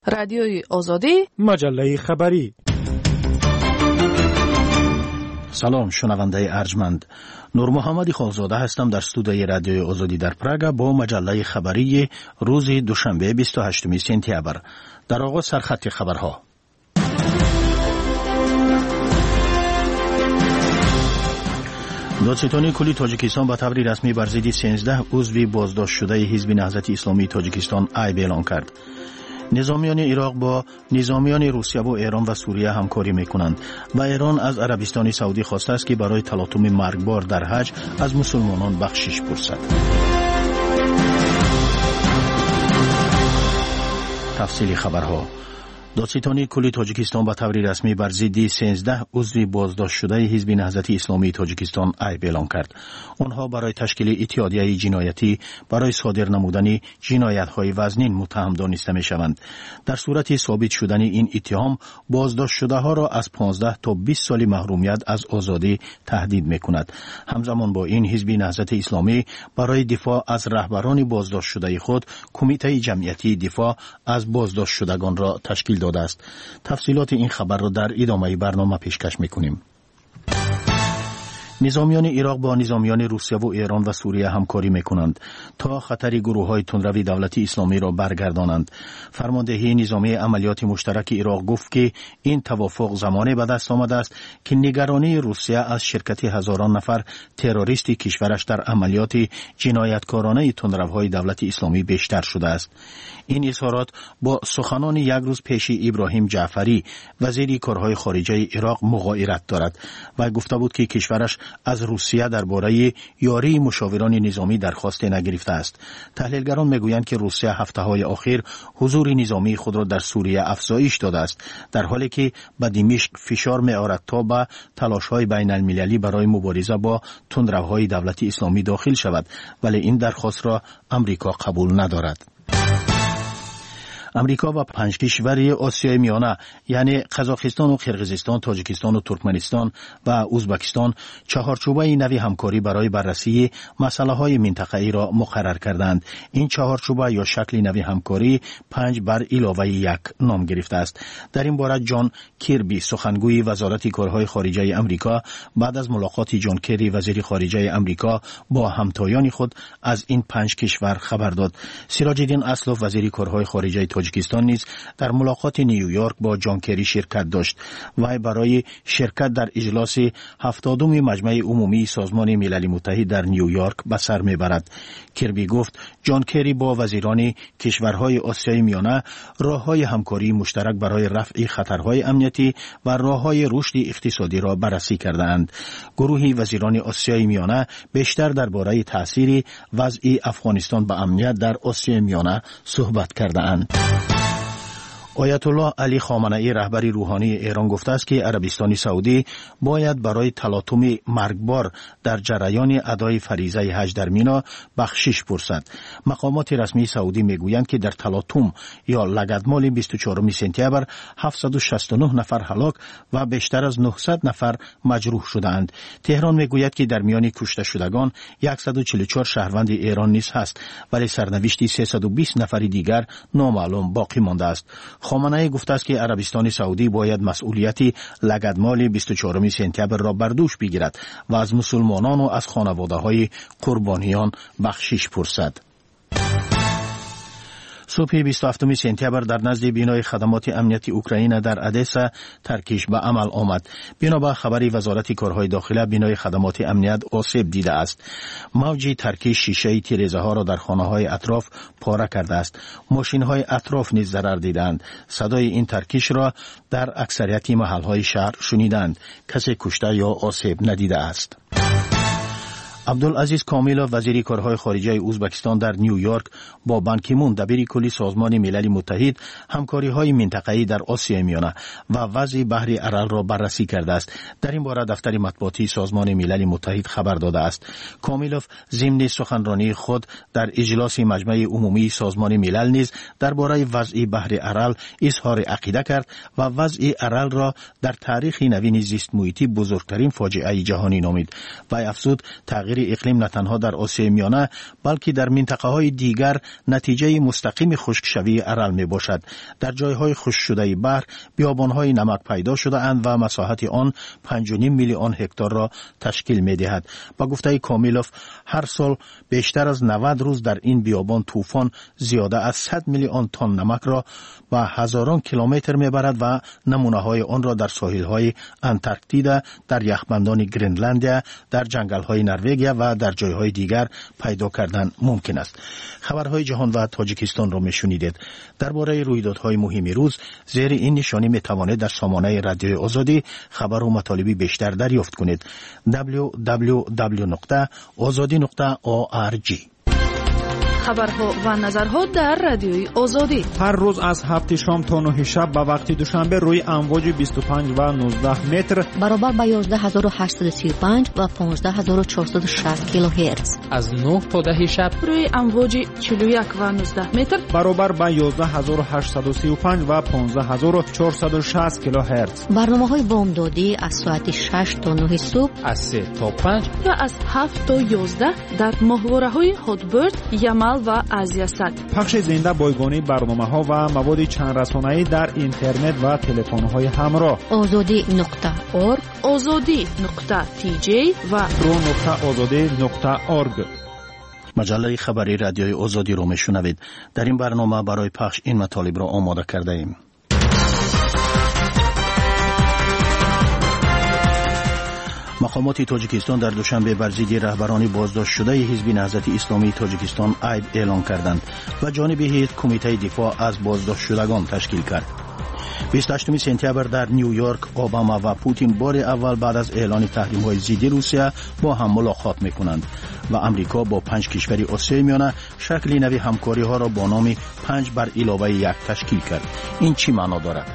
رادیوی آزادی، مجله خبری. سلام شنونده ارجمند، نور محمد خالزاده هستم در استودیوی رادیوی آزادی در پراگ با مجله خبری روز دوشنبه 28 سپتامبر. در آغاز سرخط خبرها. دادستانی کلی تاجیکستان به طور رسمی بر ضد 13 عضو بازداشت شده حزب نهضت اسلامی تاجیکستان عیب اعلام کرد. نظامیان عراق با نظامیان روسیه و ایران و سوریه همکاری میکنند و ایران از عربستان سعودی خواسته است که برای تلاطم مرگبار در حج از مسلمانان بخشش پرسد. تفصیل خبرها. دادستانی کلی تاجیکستان به طور رسمی بر ضد 13 عضو بازداشت شده حزب نهضت اسلامی تاجیکستان عیب اعلام کرد. آنها برای تشکیل اتحادیه جنایتی برای صادر نمودن جنایت‌های وزنین متهم دانسته می‌شوند. در صورت ثابت شدن این اتهام، بازداشت شده‌ها را از 15 تا 20 سال محرومیت از آزادی تهدید می‌کند. همزمان با این حزب نهضت اسلامی برای دفاع از رهبران بازداشت شده خود کمیته جمعیتی دفاع از بازداشت شدگان را تشکیل داده است. تفصیلات این خبر را در ادامه برنامه پیشکش می‌کنیم. نظامیان عراق با نظامیان روسیه و ایران و سوریه همکاری میکنند تا خطر گروه‌های تندروی دولت اسلامی را برگردانند. فرماندهی نظامی عملیات مشترک عراق گفت که این توافق زمانی به دست آمده است که نگرانی روسیه از شرکت هزاران نفر تروریست کشورش در عملیات جنایتکارانه تندروهای دولت اسلامی بیشتر شده است. این اظهارات با سخنان یک روز پیش ابراهیم جعفری وزیر کارهای خارجه عراق مغایرت دارد و گفته بود که کشورش از روسیه درباره یاری مشاوران نظامی درخواست نگرفته است. تحلیلگران میگویند که روسیه هفته‌های اخیر حضور نظامی خود را در سوریه افزایش داده است، در حالی که به دمشق فشار می‌آورد تا به تلاش‌های بین‌المللی برای مبارزه با تندروهای دولت اسلامی داخل شود، ولی این درخواست را امریکا قبول ندارد. امریکا و 5 کشور آسیای میانه یعنی قزاقستان و قرقیزستان، تاجیکستان و ترکمنستان و ازبکستان چهارچوبه نوی همکاری برای بررسی مسائل منطقه‌ای را مقرر کردند. این چهارچوبه یا شکل نوی همکاری 5 بر علاوه 1 نام گرفته است. در این باره جان کیربی سخنگوی وزارت کارهای خارجه امریکا بعد از ملاقات جان کری وزیر خارجه امریکا با همتایان خود از این 5 کشور خبر داد. سراج الدین اسلوف وزیر کارهای خارجه تاجیکستان نیز در ملاقات نیویورک با جان کری شرکت داشت و برای شرکت در اجلاس 70م مجمع عمومی سازمان ملل متحد در نیویورک به سر میبرد. کربی گفت جان کری با وزیران کشورهای آسیای میانه راههای همکاری مشترک برای رفع خطرهای امنیتی و راههای رشد اقتصادی را بررسی کردند. گروه وزیران آسیای میانه بیشتر درباره تاثیر وضع افغانستان به امنیت در آسیای میانه صحبت کردند. آیت الله علی خامنه‌ای رهبر روحانی ایران گفته است که عربستان سعودی باید برای تلاطم مرگبار در جریان ادای فریضه حج در مینا بخشش پرسد. مقامات رسمی سعودی میگویند که در تلاطم یا لگدمال 24 سپتامبر 769 نفر هلاک و بیشتر از 900 نفر مجروح شدند. تهران میگوید که در میان کشته شدگان 144 شهروند ایران نیز هست، ولی سرنوشت 320 نفر دیگر نامعلوم باقی مانده است. خامنه‌ای گفته است که عربستان سعودی باید مسئولیت لگدمال 24 سپتامبر را بر دوش بگیرد و از مسلمانان و از خانواده‌های قربانیان بخشش پرسد. صبح 27 سپتامبر در نزد بینای خدمات امنیتی اوکراین در ادسا ترکیش به عمل آمد. بنابر خبری وزارت کارهای داخله، بینای خدمات امنیت آسیب دیده است. موج ترکیش شیشه تیره‌ها را در خانه‌های اطراف پاره کرده است. ماشین‌های اطراف نیز ضرر دیدند. صدای این ترکیش را در اکثریت محل‌های شهر شنیدند. کسی کشته یا آسیب ندیده است. عبدالعزیز کامیلوف وزیر کارهای خارجه ازبکستان در نیویورک با بان کی مون دبیر کلی سازمان ملل متحد همکاری‌های منطقه‌ای در آسیای میانه و وضع بحر ارال را بررسی کرده است. در این باره دفتر مطبوعاتی سازمان ملل متحد خبر داده است. کامیلوف ضمن سخنرانی خود در اجلاس مجمع عمومی سازمان ملل نیز درباره وضع بحر ارال اظهار عقیده کرد و وضع ارال را در تاریخ نوین زیست محیطی بزرگترین فاجعه جهانی نامید و افزود تغییر تغییر اقلیم نه تنها در آسیای میانه بلکه در منطقه‌های دیگر نتیجه مستقیم خشکشوی ارل میباشد. در جایهای خشک شده بحر بیابان‌های نمک پیدا شده اند و مساحت آن 5.5 میلیون هکتار را تشکیل می‌دهد. با گفته کامیلوف هر سال بیشتر از 90 روز در این بیابان طوفان زیاده از 100 میلیون تن نمک را به هزاران کیلومتر میبرد و نمونه‌های آن را در ساحل‌های انتارکتیدا، در یخبندان گرینلندیا، در جنگل‌های نروژ و در جایهای دیگر پیدا کردن ممکن است. خبرهای جهان و تاجیکستان را میشنیدید. درباره رویدادهای مهم روز زیر این نشانی میتوانید در سامانه رادیوی آزادی خبر و مطالبی بیشتر دریافت کنید. www.azadi.org. خبرها و نظرها در رادیوی آزادی هر روز از 7 شام تا 9 شب به وقت دوشنبه روی امواج 25 و 19 متر برابر با 11835 و 15460 کیلوهرتز، از 9 تا 10 شب روی امواج 41 و 19 متر برابر با 11835 و 15460 کیلوهرتز. برنامه‌های بامدادی از ساعت 6 تا 9 صبح، از 3 تا 5 و از 7 تا 11 در ماهواره‌های هاتبرد، یمل و آزیاسات. پخش زنده بایگانی برنامه‌ها و مواد چند رسانه‌ای در اینترنت و تلفن‌های همراه. azadi.org، azadi.tj و pro.azadi.org. مجله خبری رادیوی آزادی را میشنوید. در این برنامه برای پخش این مطالب را آماده کرده ایم. مقامات تاجیکستان در دوشنبه بر ضد رهبران بازداشت شده حزب نهضت اسلامی تاجیکستان عیب اعلان کردند و جانب هیئت کمیته دفاع از بازداشت شدگان تشکیل کرد. 28 سپتامبر در نیویورک اوباما و پوتین بار اول بعد از اعلان تحریم‌های ضد روسیه با هم ملاقات می‌کنند و امریکا با 5 کشور آسیای میانه شکل نوی همکاری‌ها را با نام 5+1 تشکیل کرد. این چی معنا دارد؟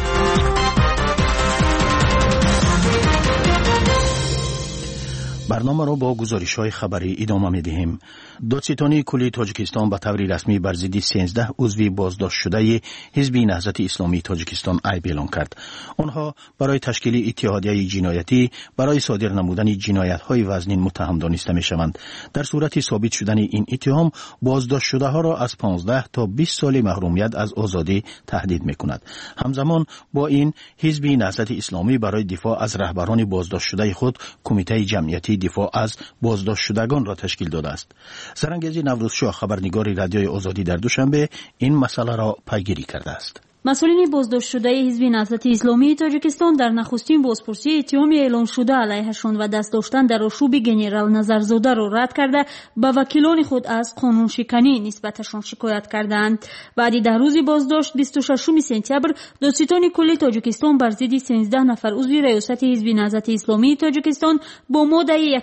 برنامه را با گزارش‌های خبری ادامه می‌دهیم. دادستانی کلی تاجیکستان به طور رسمی بر ضد 13 عضو بازداشت شده حزب نهضت اسلامی تاجیکستان عیب اعلان کرد. آنها برای تشکیل اتحادیه جنایتی برای صادر نمودن جنایت‌های وزنین متهم دانسته می‌شوند. در صورت ثابت شدن این اتهام بازداشت شده‌ها را از 15 تا 20 سال محرومیت از آزادی تهدید می‌کند. همزمان با این حزب نهضت اسلامی برای دفاع از رهبران بازداشت شده خود کمیته جمعیتی دفاع از بازداشت شدگان را تشکیل داده است. زرنگیزی نوروزشاه خبرنگار رادیوی آزادی در دوشنبه این مسئله را پیگیری کرده است. مسئولین بازداشت شده حزب نهضت اسلامی تاجیکستان در نخستین بازپرسی اتهام اعلان شده علیهشان و دست داشتن در آشوب گنرال نظرزاده را رد کرده به وکیلان خود از قانون شکنی نسبتشان شکایت کردند. بعد 10 روز بازداشت 26 سپتامبر دادستان کلی تاجیکستان بر ضد 13 نفر عضو ریاست حزب نهضت اسلامی تاجیکستان با ماده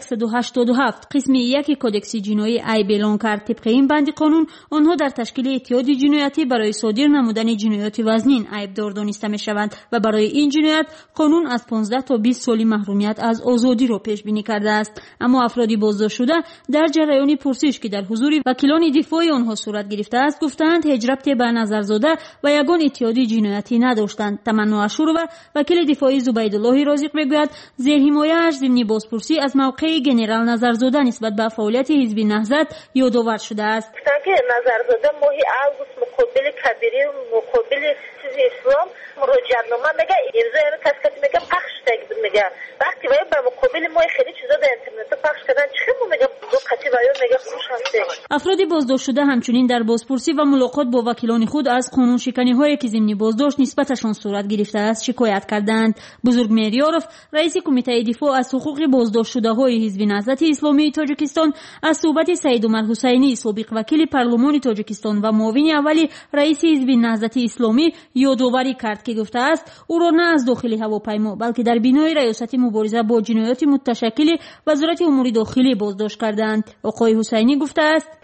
187 قسم 1 کدکس جنایی عیب اعلان کرد. طبق این بند قانون آنها در تشکیل اتحاد جنایتی برای صادر نمودن جنایات وزنین عیبدار دانسته می شوند و برای این جنایت قانون از 15 تا 20 سالی محرومیت از آزادی را پیش بینی کرده است. اما افرادی بازداشت شده در جریان پرسش که در حضور وکیلان دفاعی آنها صورت گرفته است گفتند هیچ ربطی به نظرزاده و یگان اتحادی جنایتی نداشتند. تمنا اشورова وکیل دفاعی زبیدالله رازق میگوید زیر حمایه‌اش ضمن بازپرسی از موقع گنرال نظرزاده نسبت به فعالیت حزب نهضت یادآور شده است. نظرزاده ماه اوگوست مقابل کبیری مقابل اسلام مراجعه‌نامه میگه امضا اینو تسکت میگه پخش تگید میگه وقتی وای به مقابل ما خیلی چیزا در اینترنت پخش کردن چه میگه دو قطعی وای میگه خوش هسته. افراد بازداشت شده همچنین در بازپرسی و ملاقات با وکیلان خود از قانون شکنی‌هایی که ضمن بازداشت نسبتشان صورت گرفته است شکایت کردند. بزرگ میریاروف رئیس کمیته دفاع از حقوق بازداشت شده‌های حزب نهضت اسلامی تاجیکستان از صحبت سید عمر حسینی سابق وکیل پارلمان تاجیکستان و معاون اولی رئیس حزب نهضت اسلامی یادآوری کرد که گفته است او را نه از داخل هواپیما بلکه در بینای ریاست مبارزه با جنایات متشکل وزارت امور داخلی بازداشت کردند. آقای حسینی گفته است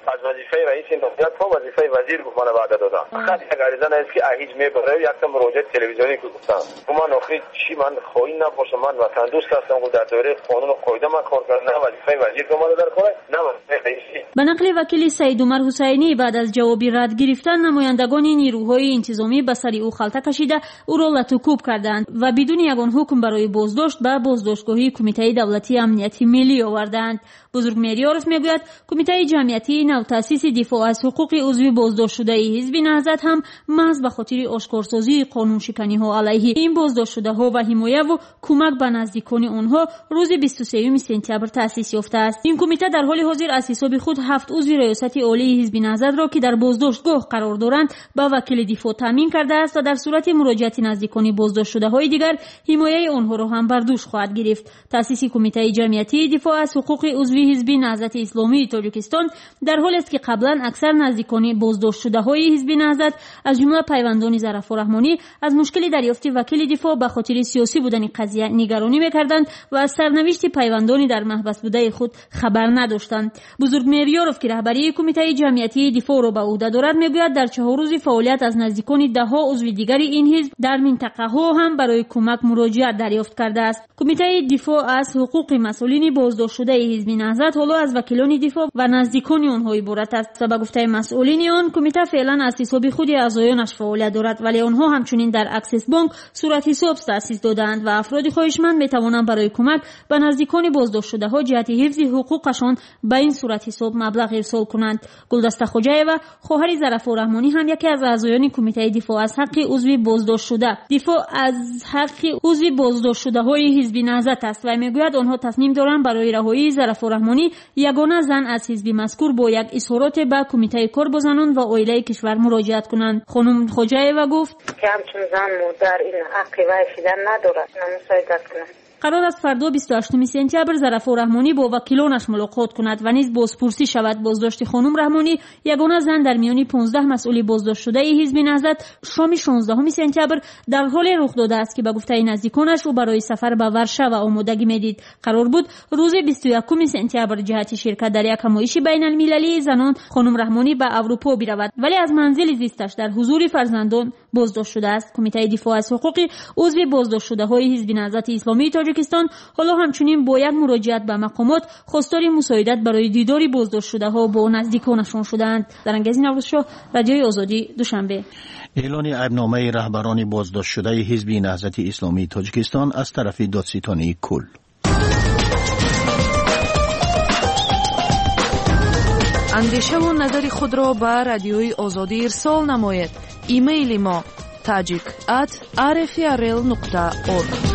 از وظیفه رئیس نهضت تا وظیفه وزیر من وعده دادن. فقط یک عریضه است که اهیج میبره یک تا مراجعه تلویزیونی که گفتم من آخری چی من خواهی نباشم، من وطن دوست هستم و در دوره قانون و قاعده من کار کردم، نه وظیفه وزیر که من در کار، نه وظیفه رئیسی. به نقل وکیل سید عمر حسینی بعد از جوابی رد گرفتن نمایندگان نیروهای انتظامی به سر او خلطه کشیده او را لطوکوب کردند و بدون یگان حکم برای بازداشت به بازداشتگاهی کمیته دولتی امنیتی ملی آوردند. بزرگ میریارف میگوید کمیته جمعیتی نوتاسیس دفاع از حقوق عضو بازداشت شده حزب نهضت هم محض به خاطر آشکارسازی قانون شکنی ها علیه این بازداشت شده ها و حمایت و کمک به نزدیکان آنها روز 23 سپتامبر تأسیس یافته است. این کمیته در حال حاضر از حساب خود 7 عضو ریاست عالی حزب نهضت را که در بازداشتگاه قرار دارند به وکیل دفاع تامین کرده است و در صورت مراجعت نزدیکان بازداشت شده های دیگر حمایت آنها را هم بر دوش خواهد گرفت. تأسیس کمیته جمعیتی دفاع از حقوق عضو حزب نهضت اسلامی تاجیکستان در حالی است که قبلا اکثر نزدیکان بازداشت شده های حزب نهضت از جمله پیوندان ظرفا رحمانی از مشکل دریافت وکیل دفاع به خاطر سیاسی بودن قضیه نگرانی می‌کردند و از سرنوشت پیوندان در محبس بوده خود خبر نداشتند. بزرگ میریارف که رهبری کمیته جمعیتی دفاع را به عهده دارد میگوید در 4 روز فعالیت از نزدیکان ده‌ها عضو دیگر این حزب در منطقه ها هم برای کمک مراجعت دریافت کرده است. کمیته دفاع از حقوق مسئولین بازداشت شده حزب نهضت حالا از وکیلان دفاع و نزدیکان آنها عبارت است. به گفته مسئولین آن کمیته فعلا از حساب خود اعضایانش فعالیت دارد ولی آنها همچنین در اکسس بانک صورت حساب تأسیس دادند و افراد خواهشمند میتوانند برای کمک به نزدیکان بازداشت شده ها جهت حفظ حقوقشان به این صورت حساب مبلغ ارسال کنند. گلدسته خوجایوا خواهر ظرفا رحمانی هم یکی از اعضایان کمیته دفاع از حق عضو بازداشت شده های حزب نهضت است و میگوید آنها تصمیم دارند برای رهایی ظرفا رحمانی یگانه زن از حزب مذکور با یک اظهارات به کمیته کار با زنان و عائله کشور مراجعت کنند. خانم خوجایوا گفت که همچون زن در این حق وایسیدن ندارد، نمساعدت کنند. قرار است فردا 28 سپتامبر ظرفا رحمانی با وکیلانش ملاقات کند و نیز بازپرسی شود. بازداشت خانم رحمانی یگانه زن در میان 15 مسئول بازداشت شده حزب نهضت شام 16 سپتامبر در حال رخ داده است که به گفته نزدیکانش او برای سفر به ورشو آمادگی میدید. قرار بود روز 21 سپتامبر جهت شرکت در یک همایش بین المللی زنان خانم رحمانی به اروپا برود ولی از منزل زیستش در حضور فرزندان بازداشت شده است. کمیته دفاع از حقوق عضو بازداشت شده های حزب نهضت اسلامی تاجیکستان حالا همچنین با یک مراجعت به مقامات خواستار مساعدت برای دیدار بازداشت شده ها با نزدیکانشان شدند. در انگیز نوروزشاه رادیوی آزادی دوشنبه. اعلان عیبنامه رهبران بازداشت شده حزب نهضت اسلامی تاجیکستان از طرف دادستانی کل. اندیشه و نظر خود را به رادیوی آزادی ارسال نمایید. ایمیل ما tajik@rfrl.org.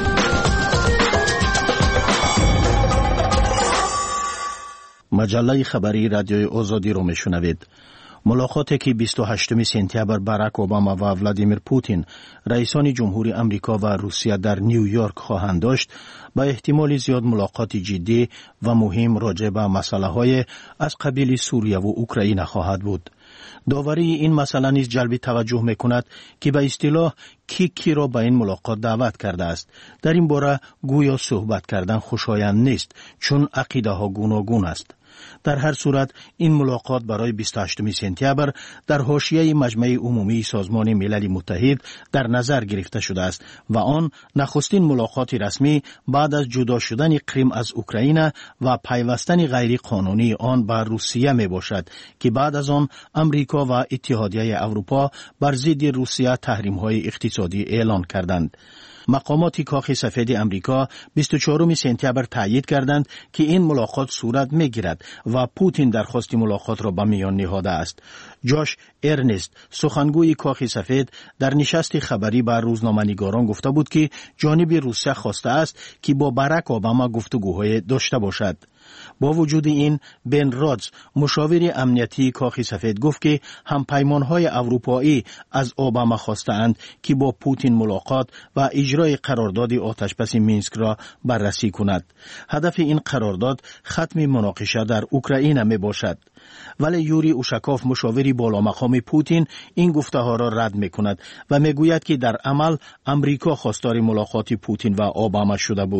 مجله خبری رادیوی آزادی رو میشنوید. ملاقاتی که 28 سپتامبر باراک اوباما و ولادیمیر پوتین رئیسان جمهوری آمریکا و روسیه در نیویورک خواهند داشت با احتمال زیاد ملاقات جدی و مهم راجع به مسائل از قبیل سوریه و اوکراین خواهد بود. داوری این مسئله نیز جلب توجه میکند که به اصطلاح کی را به این ملاقات دعوت کرده است. در این باره گویا صحبت کردن خوشایند نیست چون عقیده ها گوناگون است. در هر صورت این ملاقات برای 28 سپتامبر در حاشیه مجمع عمومی سازمان ملل متحد در نظر گرفته شده است و آن نخستین ملاقات رسمی بعد از جدا شدن کریم از اوکراین و پیوستن غیر قانونی آن به روسیه می باشد که بعد از آن امریکا و اتحادیه اروپا بر ضد روسیه تحریم‌های اقتصادی اعلان کردند. مقامات کاخ سفید امریکا 24 سپتامبر تایید کردند که این ملاقات صورت می‌گیرد و پوتین درخواست ملاقات را به میان نهاده است. جاش ارنست سخنگوی کاخ سفید در نشست خبری با روزنامه‌نگاران گفته بود که جانب روسیه خواسته است که با باراک اوباما گفتگوهای داشته باشد. با وجود این بن رادز مشاور امنیتی کاخ سفید گفت که همپیمانهای اروپایی از اوباما خواستند که با پوتین ملاقات و اجرای قرارداد آتشبس مینسک را بررسی کند. هدف این قرارداد ختم مناقشه در اوکراین می باشد. ولی یوری اوشاکوف مشاوری بالا مقام پوتین این گفته ها را رد می کند و می گوید که در عمل امریکا خواستار ملاقات پوتین و اوباما شده بود.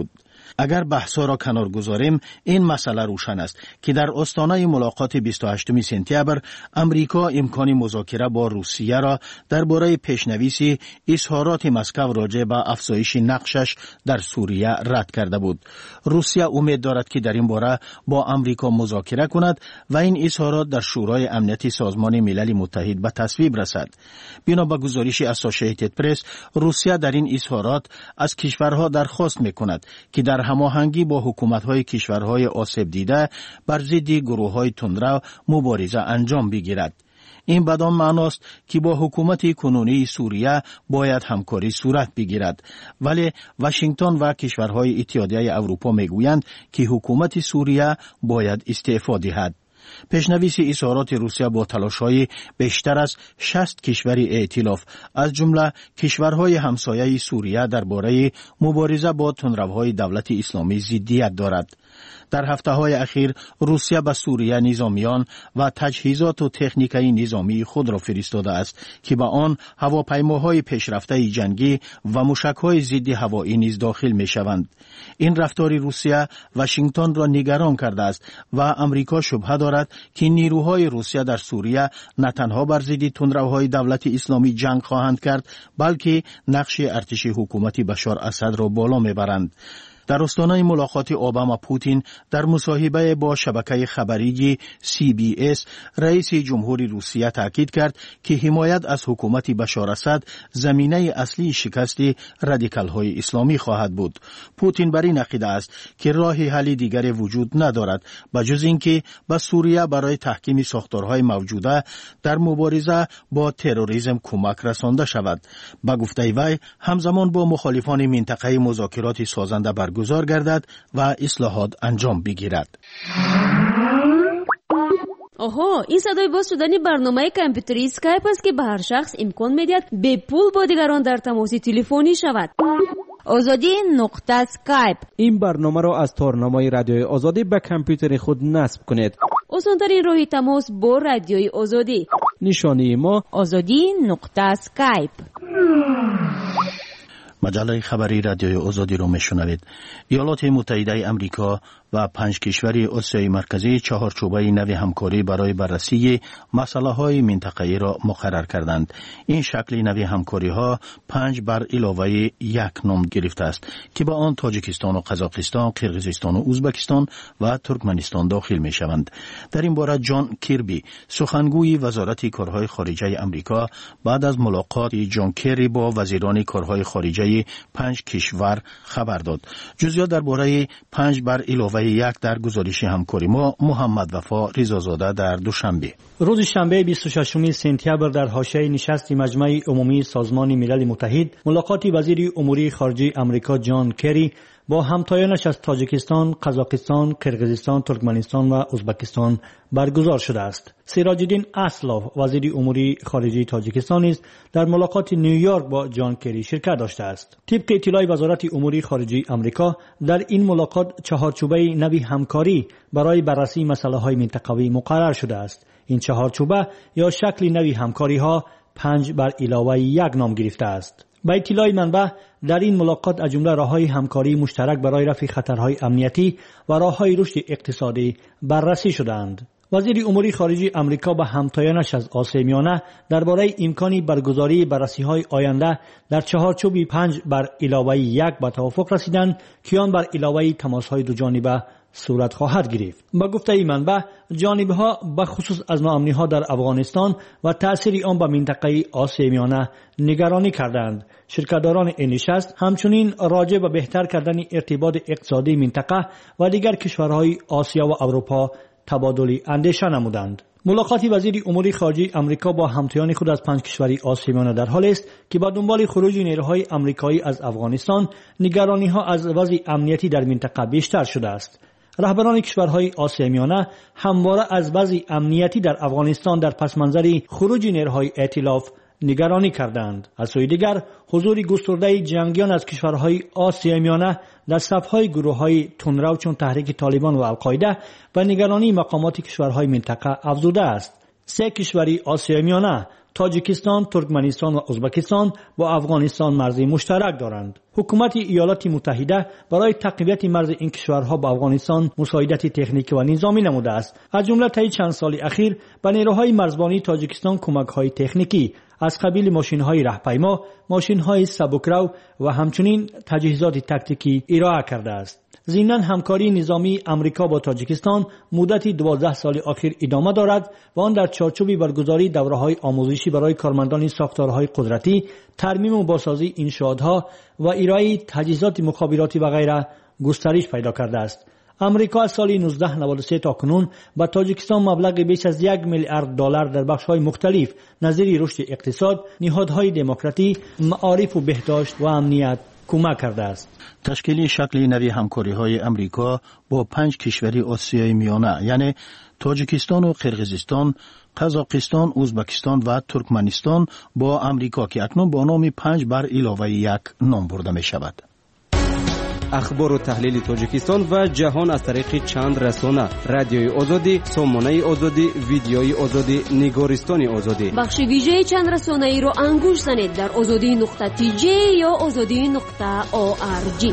اگر بحثا را کنار گذاریم این مسئله روشن است که در آستانه ملاقات 28 سپتامبر امریکا امکان مذاکره با روسیه را درباره پیشنویس اظهارات مسکو راجع به افزایش نقشش در سوریه رد کرده بود. روسیه امید دارد که در این باره با امریکا مذاکره کند و این اظهارات در شورای امنیت سازمان ملل متحد به تصویب رسد. بنا به گزارش اسوسییتد پرس، روسیه در این اظهارات از کشورها درخواست می‌کند که در هماهنگی با حکومت‌های کشورهای آسیب دیده بر ضد گروه‌های تندرو مبارزه انجام بگیرد. این بدان معناست که با حکومت کنونی سوریه باید همکاری صورت بگیرد، ولی واشنگتن و کشورهای اتحادیه اروپا میگویند که حکومت سوریه باید استعفا دهد. پیشنویس اظهارات روسیه با تلاش‌های بیشتر از 60 کشور ائتلاف از جمله کشورهای همسایه سوریه درباره مبارزه با تندروهای دولت اسلامی ضدیت دارد. در هفته‌های اخیر روسیه به سوریه نظامیان و تجهیزات و تکنیکای نظامی خود را فرستاده است که به آن هواپیماهای پیشرفته جنگی و موشک‌های ضد هوایی نیز داخل می‌شوند. این رفتار روسیه واشنگتن را نگران کرده است و امریکا شبهه دارد که نیروهای روسیه در سوریه نه تنها بر ضد تندروهای دولت اسلامی جنگ خواهند کرد، بلکه نقش ارتش حکومت بشار اسد را بالا میبرند. در آستانه ملاقات اوباما پوتین در مصاحبه با شبکه خبری CBS، رئیس جمهوری روسیه تاکید کرد که حمایت از حکومت بشار اسد زمینه اصلی شکست رادیکال‌های اسلامی خواهد بود. پوتین بر این عقیده است که راه حل دیگری وجود ندارد بجز اینکه به سوریه برای تحکیم ساختارهای موجوده در مبارزه با تروریسم کمک رسانده شود. به گفته وی همزمان با مخالفان منطقه مذاکرات سازنده برگزار گردد و اصلاحات انجام بگیرد. آها، این صدای باز شدن برنامه کامپیوتری اسکایپ است که به هر شخص امکان می‌دهد به پول با دیگران در تماس تلفنی شود. آزادی نقطه اسکایپ. این برنامه را از تارنمای رادیوی آزادی به کامپیوتر خود نصب کنید. آسان‌ترین راه تماس با رادیوی آزادی. نشانی ما آزادی نقطه اسکایپ. مجله خبری رادیوی آزادی را میشنوید. ایالات متحده امریکا و 5 کشور آسیای مرکزی چهارچوبه نوی همکاری برای بررسی مسائل منطقه‌ای را مقرر کردند. این شکل نوی همکاری ها 5 بر علاوه 1 نام گرفته است که به آن تاجیکستان و قزاقستان، قرقیزستان و ازبکستان و ترکمنستان داخل می شوند. در این باره جان کیربی، سخنگوی وزارت کارهای خارجه امریکا، بعد از ملاقات جان کری با وزیران کارهای خارجه 5 کشور خبر داد. جزئیات درباره 5 بر علاوه 1 در گزارش همکاری ما محمد وفا رضازاده در دوشنبه. روز شنبه 26 سپتامبر در حاشیه نشست مجمع عمومی سازمان ملل متحد ملاقات وزیر امور خارجه امریکا جان کری با همتایانش از تاجیکستان، قزاقستان، قرقیزستان، ترکمنستان و ازبکستان برگزار شده است. سراج الدین اسلاف وزیر امور خارجه تاجیکستان نیز در ملاقات نیویورک با جان کری شرکت داشته است. طبق اطلاع وزارت امور خارجه امریکا، در این ملاقات چهارچوبه نوی همکاری برای بررسی مسائل منطقوی مقرر شده است. این چهارچوبه یا شکل نوی همکاری ها 5 بر علاوه 1 نام گرفته است. با اطلاع منبع، در این ملاقات از جمله راه‌های همکاری مشترک برای رفع خطرهای امنیتی و راه‌های رشد اقتصادی بررسی شدند. وزیر امور خارجه امریکا با همتایانش از آسیا میانه درباره امکان برگزاری بررسی‌های آینده در چهارچوب 5 بر علاوه 1 به توافق رسیدند که آن بر علاوه تماس‌های دو جانبه صورت خواهد گرفت. با گفته منبع، جانبها به خصوص از ناامنی‌ها در افغانستان و تأثیر آن به منطقه آسیا میانه نگرانی کردند. شرکت‌داران این نشست همچنین راجع به بهتر کردن ارتباط اقتصادی منطقه و دیگر کشورهای آسیا و اروپا تبادل اندیشه نمودند. ملاقات وزیر امور خارجه امریکا با همتایان خود از 5 کشور آسیا میانه در حال است که با دنبال خروج نیروهای امریکایی از افغانستان، نگرانی‌ها از وضع امنیتی در منطقه بیشتر شده است. رهبران کشورهای آسیا میانه همواره از وضع امنیتی در افغانستان در پس منظر خروج نیروهای ائتلاف نگرانی کردند. از سوی دیگر، حضور گسترده جنگیان از کشورهای آسیا میانه در صفهای گروه‌های تندرو چون تحریک طالبان و القاعده و نگرانی مقامات کشورهای منطقه افزوده است. 3 کشور آسیا میانه، تاجیکستان، ترکمنستان و ازبکستان با افغانستان مرزی مشترک دارند. حکومت ایالات متحده برای تقویت مرز این کشورها با افغانستان مساعدت تکنیکی و نظامی نموده است. از جمله طی چند سال اخیر به نیروهای مرزبانی تاجیکستان کمک‌های تکنیکی از قبیل ماشین‌های رهپیما، ماشین‌های سبکرو و همچنین تجهیزات تاکتیکی ارائه کرده است. ضمناً همکاری نظامی امریکا با تاجیکستان مدت 12 سال اخیر ادامه دارد و آن در چارچوب برگزاری دوره‌های آموزشی برای کارمندان ساختارهای قدرتی، ترمیم و بازسازی انشاءاتها و ارائه تجهیزات مخابراتی و غیره گسترش پیدا کرده است. امریکا از سال 1993 تا کنون به تاجیکستان مبلغ بیش از 1 میلیارد دلار در بخش‌های مختلف نظیر رشد اقتصاد، نهادهای دموکراتی، معارف و بهداشت و امنیت کمک کرده است. تشکیل شکل نوی همکاری‌های امریکا با 5 کشور آسیای میانه یعنی تاجیکستان و قرقیزستان، قزاقستان، ازبکستان و ترکمنستان با امریکا که اکنون با نام 5 بر علاوه 1 نام برده می شود. اخبار و تحلیل تاجیکستان و جهان از طریق چند رسانه: رادیوی آزادی، سامانه آزادی، ویدیوی آزادی، نگارستان آزادی. بخش ویژه چند رسانه ای رو انگوش زنید در azadi.tj یا azadi.org.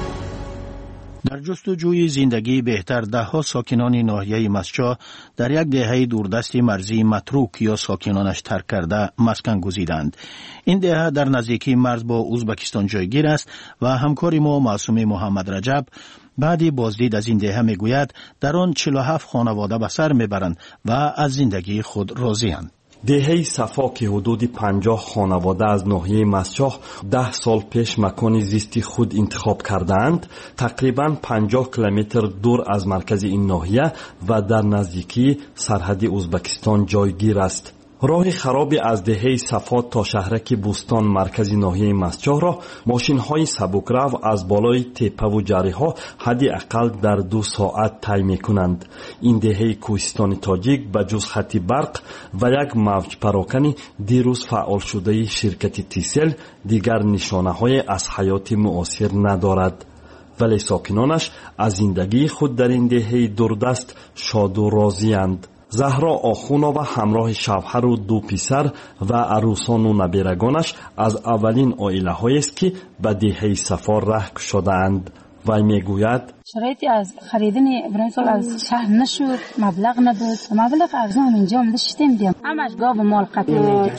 در جستجوی زندگی بهتر دهها ساکنان ناحیه مسچا در یک دهه دوردست مرزی متروک یا ساکنانش ترک کرده مسکن گزیدند. این دهه در نزدیکی مرز با ازبکستان جایگیر است و همکار ما معصوم محمد رجب بعد بازدید از این دهه میگوید در آن 47 خانواده به سر میبرند و از زندگی خود راضی‌اند. دهه صفا که حدود 50 خانواده از ناحیه مسچاه 10 سال پیش مکان زیستی خود انتخاب کردند، تقریباً 50 کیلومتر دور از مرکز این ناحیه و در نزدیکی سرحد ازبکستان جایگیر است. راه خرابی از دهه صفا تا شهرک بوستان مرکز ناحیه مسچاه را ماشین‌های سبکرو از بالای تپه و جری‌ها حدی اقل در 2 ساعت طی می‌کنند. این دهه کوهستان تاجیک به جز خط برق و یک موج پراکنی دیروز فعال شده شرکت تیسل دیگر نشانه‌های از حیات معاصر ندارد. ولی ساکنانش از زندگی خود در این دهه دوردست شاد و راضی‌اند. زهرا آخونова همراه شوهر و 2 پسر و عروسان و نبیرگانش از اولین عائله‌هایی است که به دهه صفا رهک شده‌اند. وی میگوید شرایطی از خریدن ابراهیم سال از شهر نشد، مبلغ نبود، مبلغ ارزان اینجا هم داشتیم دیم همش گاو و مال قطعی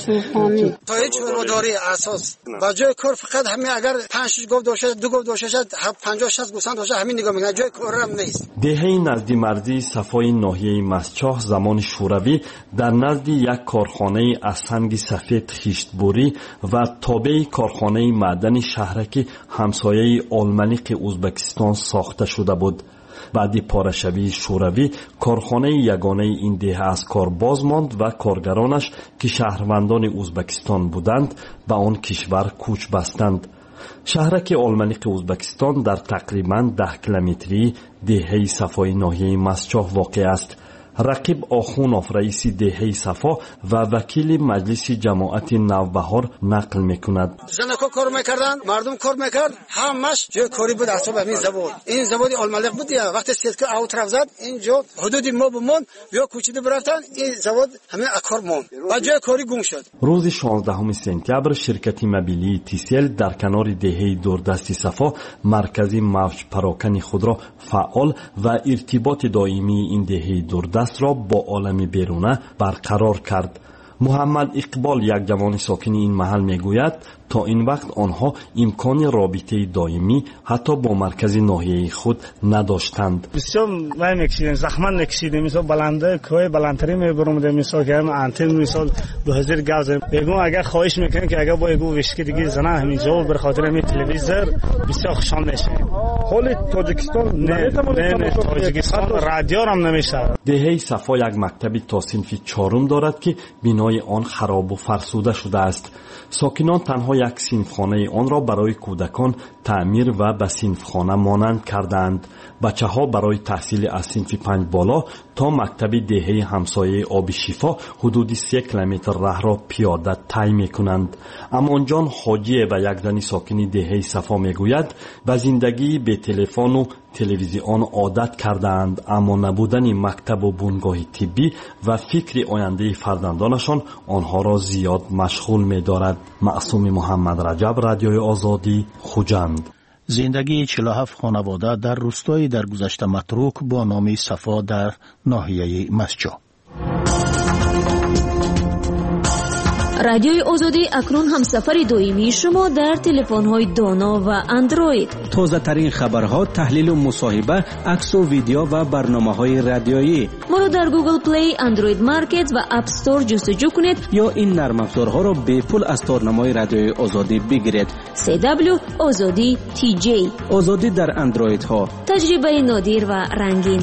میگه تا هیچ چورداری اساس با جای کار فقط همین اگر 5 گاو داشته 2 گاو داشته 50 60 گوسفند داشته همین نگاه میکنه، جای کار هم نیست. دهه نزدی مرزی صفای ناحیه مسچاه زمان شوروی در نزد یک کارخانه از سنگ سفید خشتبوری و تابع کارخانه معدن شهرک همسایه آلمنیق ازبکستان ساخته شده بود. بعدی پاره‌شوی شوروی کارخانه یگانه این دهه از کار باز ماند و کارگرانش که شهروندان ازبکستان بودند به آن کشور کوچ بستند. شهرک آلمنیق ازبکستان در تقریباً 10 کیلومتری دهه صفای ناحیه مسچاه واقع است. رقیب آخونوف رئیس دهه صفا و وکیل مجلس جماعت نوبهار نقل میکند. زنکو کار میکردن، مردم کار میکرد، همش جای کاری بود اصلا همین زبان. این زبان آلمالق بود یا وقتی سیتکو اوت رفت زد اینجا حدودی ما بمون یا کوچیده برفتن این زبان همین اکار مون و جای کاری گم شد. روز 16 سپتامبر شرکت موبیلی تیسل در کنار دهه دوردست صفا مرکزی موج پراکنی خود را فعال و ارتباط دائمی این دهه دوردست را با عالم بیرونه برقرار کرد. محمد اقبال یک جوان ساکن این محل میگوید تا این وقت آنها امکان رابطه دائمی حتی با مرکز ناحیه خود نداشتند. بسیار من میکشیدیم، زحمت میکشیدیم، مثلا بلنده کوه بلندتری میبرم، مثلا که آنتن مثلا 2000 گاز بگم اگر خواهش میکنم که اگر با ایگو وشکی دیگه زنه همینجا به خاطر همین تلویزیون بسیار خوشحال میشه. حال تاجیکستان نه تاجیکستان رادیو هم نمیشه. دهه صفا یک مکتب تا صنف 4 دارد که بنای آن خراب و فرسوده شده است. ساکنان تنها یک صنفخانه آن را برای کودکان تعمیر و به صنفخانه مانند کردند. بچه‌ها برای تحصیل از صنف 5 بالا تا مکتب دهه همسایه آب شفا حدود 3 کیلومتر راه را پیاده طی می‌کنند. امان جان حاجی و یک زن ساکن دهه صفا میگوید و زندگی به تلفن و تلویزیون عادت کردند، اما نبودن مکتب و بنگاه طبی و فکر آینده فرزندانشان آنها را زیاد مشغول می‌دارد. معصوم محمد رجب، رادیوی آزادی، خوجند. زندگی 47 خانواده در روستایی در گذشته متروک با نام صفا در ناحیه مسجد. رادیوی آزادی اکنون همسفر دائمی شما در تلفن‌های دانا و اندروید. تازه ترین خبرها، تحلیل و مصاحبه، عکس و ویدیو و برنامه‌های رادیویی. ما را در گوگل پلی، اندروید مارکت و اپ استور جستجو کنید یا این نرم افزارها را به پول از تارنمای رادیوی آزادی بگیرید. CW آزادی TJ. آزادی در اندروید ها. تجربه نادر و رنگین.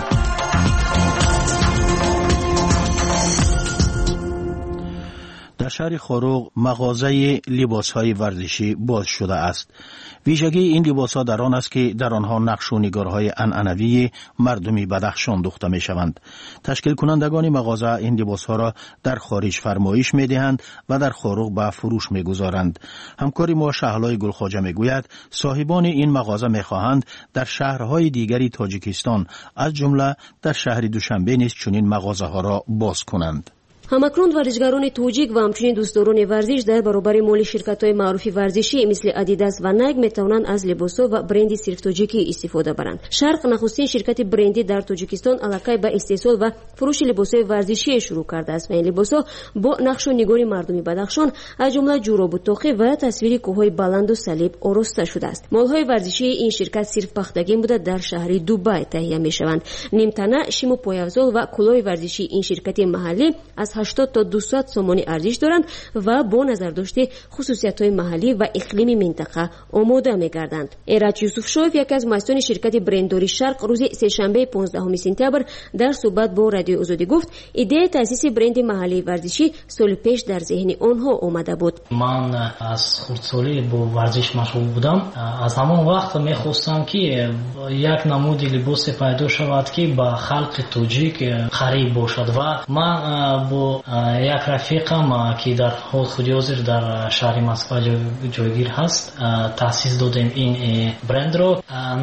در شهر خروغ مغازه لباس‌های ورزشی باز شده است. ویژگی این لباس‌ها در آن است که در آنها نقش و نگارهای عنعنوی مردمی بدخشان دوخته می‌شوند. تشکیل کنندگان مغازه این لباس‌ها را در خارج فرمایش می‌دهند و در خروغ به فروش می‌گذارند. همکار ما شهلای گلخواجه می‌گوید صاحبان این مغازه می‌خواهند در شهرهای دیگری تاجیکستان از جمله در شهر دوشنبه نیز چنین مغازه‌ها را باز کنند. همکنون ورزشکاران توجیک و همچنین دوستداران ورزش در برابر مال شرکت‌های معروف ورزشی مثل ادیداس و نایک میتوانند از لباس‌ها و برند صرف تاجیکی استفاده برند. شرق نخستین شرکت برندی در تاجیکستان علاقه به استحصال و فروش لباس‌های ورزشی شروع کرده است و این لباس‌ها با نقش و نگار مردمی بدخشان از جمله جوراب و توقی و تصویر کوه‌های بلند و صلیب آراسته شده است. مال‌های ورزشی این شرکت صرف پختگین بوده در شهر دبی تهیه می‌شوند. نیمتنه، شیم و پایافزال و کلاه ورزشی این شرکت محلی از 80 تا 200 سومانی ارزش دارند و با نظر داشته خصوصیت‌های محلی و اقلیم منطقه آماده می‌گردند. ایرج یوسف شایف، یک از مؤسسان شرکت برندداری شرق، روز سه‌شنبه 15 سپتامبر در صحبت با رادیو آزادی گفت ایده تأسیس برند محلی ورزشی سال پیش در ذهن آنها آمده بود. من از خردسالی با ورزش مشغول بودم. از همان وقت می‌خواستم که یک نمود لباس پیدا شود که با خلق توجیک قریب باشد و من با یک رفیقم که در حال خودی حاضر در شهر مسکو جایگیر هست تأسیس دادیم این برند رو.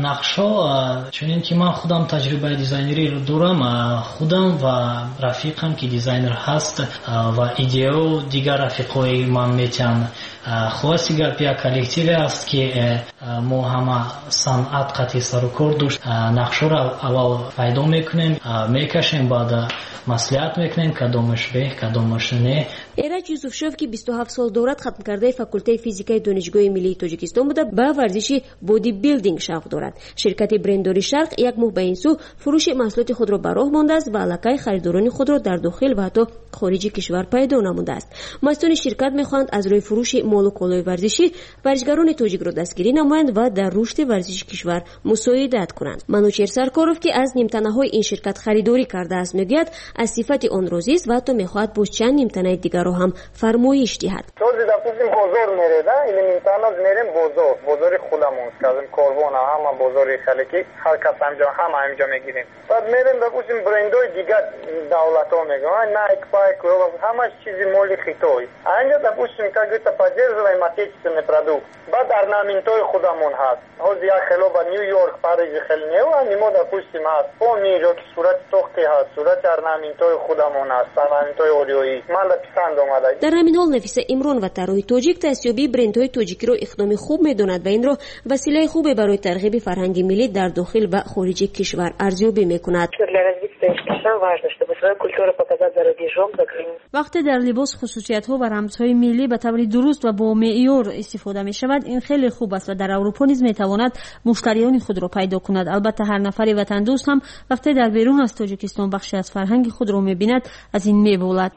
نقشا چون که من خودم تجربه دیزاینری رو دارم، خودم و رفیقم که دیزاینر هست و ایدئو دیگر رفیقای من میتونن خواست گپ یک کلکتیو است که ما همه صنعت قطعی سر و کار داشت. نقشه را اول پیدا میکنیم، میکشیم، بعد مصلحت میکنیم کدامش به کدامش نه. ایرج یوسف شایف که 27 سال دورت ختم کرده فاکولته فیزیکای دانشگاه ملی تاجیکستان بوده، به ورزشی بودی بیلدینگ شوق دارد. شرکت برندداری شرق یک ماه به این سو فروش محصولات خود را به راه مانده است و علاقه خریداران خود را در داخل و حتی خارج کشور پیدا نموده است. مؤسسان شرکت میخواهند از روی فروش مال و کالای ورزشی ورزشکاران توجیک را دستگیری نمایند و در رشد ورزش کشور مساعدت کنند. منوچهر سرکاروف که از نیمتنه‌های این شرکت خریداری کرده است میگوید از صفت آن راضی است و حتی میخواهد با چند نیمتنه دیگر را هم فرمایش دهد. روزی دفتریم بازار میره، این نیمتنه میریم بازار خودمون کردیم کاروان همه بازار خلکی هر کس همه میگیریم. بعد میریم دفتریم برندهای دیگر دولت‌ها میگن نایک پایک همه چیزی مال خیتوی. اینجا دفتریم که поддерживаем отечественный продукт. بعد орнаментой خودمون هست. حاضر یا خلو با نیویورک، پاریس خیلی نیو، نیمو دفتریم هست. میجا که صورت توقی هست، صورت орнаментой خودمون هست، орнаментой اولیویی. من پسند اومده. در همین حال نفیسه امران و طراح تاجیک دستیابی برندهای تاجیکی را اقدام خوب می‌داند و این را وسیله خوبی برای ترغیب فرهنگ ملی در داخل و خارج کشور ارزیابی می‌کند. وقتی در لباس خصوصیت‌ها و رمزهای ملی به طور درست و با معیار استفاده می‌شود، این خیلی خوب است و در اروپا نیز می‌تواند مشتریان خود را پیدا کند. البته هر نفر وطن دوست هم وقتی در بیرون از تاجیکستان بخشی از فرهنگ خود را می‌بیند از این می‌بولد.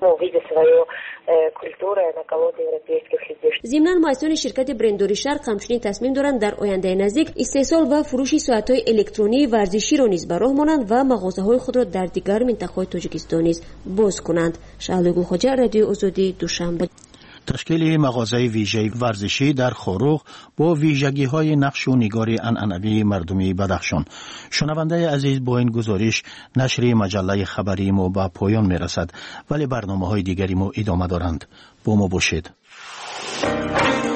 ضمناً مؤسسان شرکت برندداری شرق همچنین تصمیم دارند در آینده نزدیک استحصال و فروش ساعت‌های الکترونی ورزشی را نیز به راه مانند و مغازه‌های خود را در دیگر مناطق تاجیکستان نیز باز کنند. شهلا گلخواجه، رادیو آزادی، دوشنبه. تشکیل مغازه ویژه ورزشی در خروغ با ویژگی‌های نقش و نگار عنعنوی مردمی بدخشان. شنونده عزیز، با این گزارش نشر مجله خبری ما به پایان می‌رسد، ولی برنامه‌های دیگری ما ادامه دارند. با ما باشید.